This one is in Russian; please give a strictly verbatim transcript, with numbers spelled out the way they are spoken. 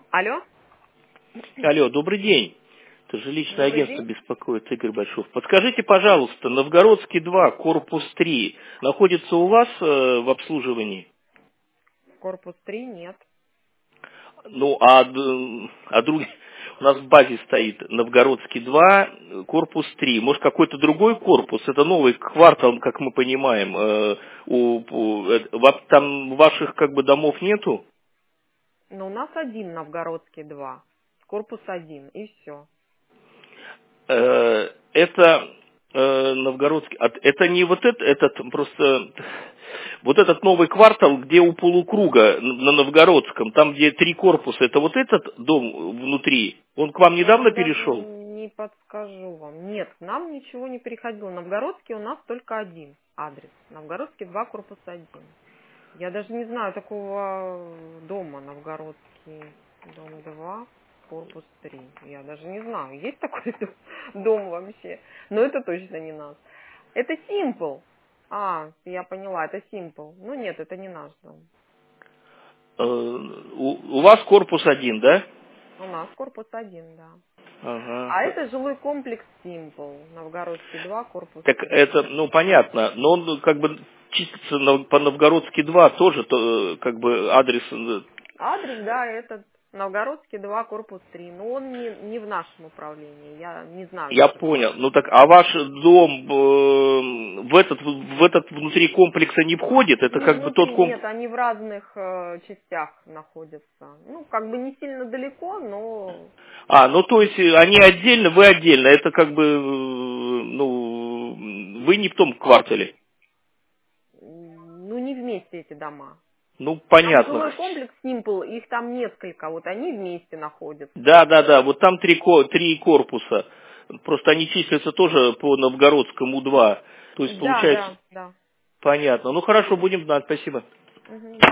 Алло? Алло, добрый день. Это жилищное Добрый агентство день. беспокоит, Игорь Большов. Подскажите, пожалуйста, Новгородский два, корпус три, находится у вас э, в обслуживании? Корпус три нет. Ну, а, д- а друг... у нас в базе стоит Новгородский два, корпус три. Может, какой-то другой корпус? Это новый квартал, как мы понимаем. Э, у, у- э, ва- там ваших как бы домов нету? Но у нас один Новгородский два. Корпус один, и все. Э, это э, Новгородский, от- это не вот это, этот просто вот этот новый квартал, где у полукруга на Новгородском, там где три корпуса, это вот этот дом внутри, он к вам Я недавно вам даже перешел? не подскажу вам. Нет, к нам ничего не переходило. Новгородский у нас только один адрес. Новгородский два, корпус один. Я даже не знаю такого дома. Новгородский дом два, корпус три. Я даже не знаю, есть такой дом, дом вообще. Но это точно не наш. Это Simple. А, я поняла, это Simple. Ну нет, это не наш дом. Э, у, у вас корпус один, да? У нас корпус один, да. Ага. А это жилой комплекс Simple. Новгородский два, корпус Так три. это, ну понятно, но он как бы числится на- по Новгородский два тоже, то, э, как бы адрес. э, Адрес, да, этот Новгородский два, корпус три. Но он не, не в нашем управлении. Я не знаю Я даже. понял. Ну так, а ваш дом э, в этот в этот внутри комплекса не входит? Это Не как бы тот внутри, комплекс. нет, они в разных э, частях находятся. Ну, как бы не сильно далеко, но А, ну то есть э, они отдельно, вы отдельно. Это как бы, э, ну, вы не в том квартале. м, ну, не вместе эти дома. Ну, Там понятно. жилой комплекс Simple, их там несколько, вот они вместе находятся. Да, да, да. Вот там три, ко- три корпуса. Просто они числятся тоже по Новгородскому два. То есть Да, получается, да, да. понятно. Ну хорошо, будем знать. Спасибо. Мгм.